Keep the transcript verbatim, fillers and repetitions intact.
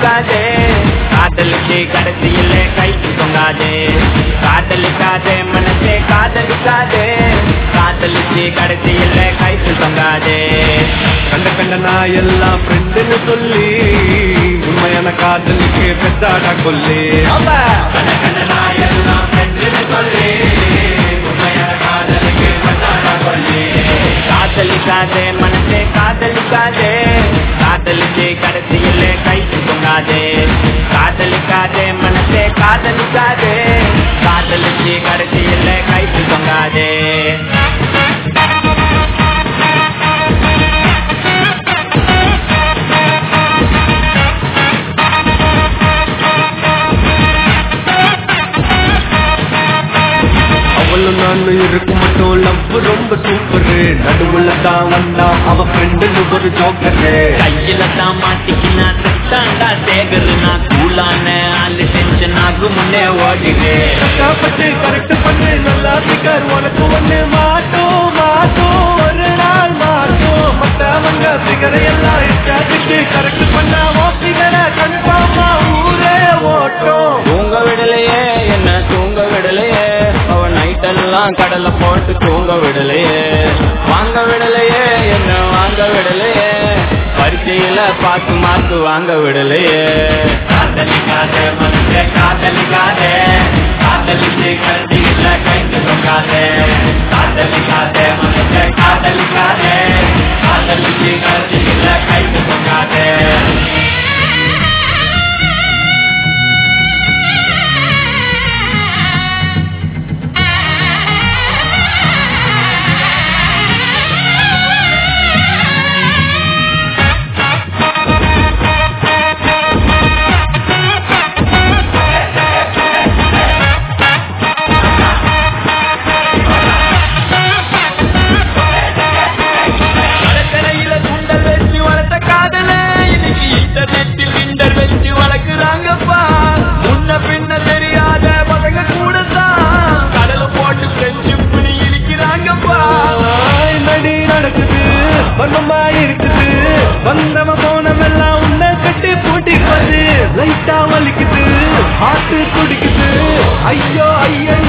காதலிக்காதே காதலிச்சு கடைசியில கைக்கு தொங்காதே காதலிக்காதே மனசே காதலிக்காதே காதலிச்சு கடைசியில கைக்கு தொங்காதே கண்ட கண்ட நான் எல்லாம் ஃப்ரெண்டுன்னு சொல்லி உண்மையான காதலுக்கு பெத்தாடா கொல்லி கண்ட கண்ட நான் எல்லாம் ஃப்ரெண்டுன்னு சொல்லி உண்மையான காதலுக்கு பெத்தாடா கொல்லி காதலிக்காதே மனசே காதலிக்காதே காதலிச்சு கடைசியில கைக்கு தொங்காதே காதலிக்காதே மனசே காதலிக்காதே காதலிச்சு கடைசியில கைக்கு தொங்காதே நான் இருக்கு மட்டும் லவ் ரொம்ப சூப்பரு நடுவுல தான் வந்தா அவ ஃப்ரெண்டுன்னு ஒரு ஜோக்கரு கையில தான் மாட்டிக்கினா தாண்டா சேகரு நான் கூலான ஆளு டென்ஷன் ஆகும் முன்னே ஓடிடு கஷ்டப்பட்டு கரெக்ட் பண்ணு நல்லா சிக்கர் உனக்கு ஒண்ணு மாட்டோம் மாட்டோம் ஒரு நாள் மாட்டோம் மத்தவங்க சிகரை எல்லாம் இஷ்டத்துக்கு கரெக்ட் பண்ணா ஓ சிகரை கன்ஃபார்மா ஊரே ஓட்டும் தூங்க விடலையே என்ன தூங்க விடலையே அவன் நைட்டெல்லாம் கடலை போட்டு தூங்க விடலையே வாங்க விடலையே என்ன வாங்க விடலையே பரீட்சையில பாத்து மாத்து வாங்க விடலையே காதலிக்காதே மனசே காதலிக்காதே காதலிச்சு கடைசியில கைக்கு தொங்காதே காதலிக்காதே மனசே காதலிக்காதே காதலிச்சு கடைசியில கைக்கு தொங்காதே வந்தவ போனவெல்லாம் உன்னை கட்டி பூட்டி போது லைட்டா வலிக்குது ஹார்ட் துடிக்குது ஐயோ ஐயோ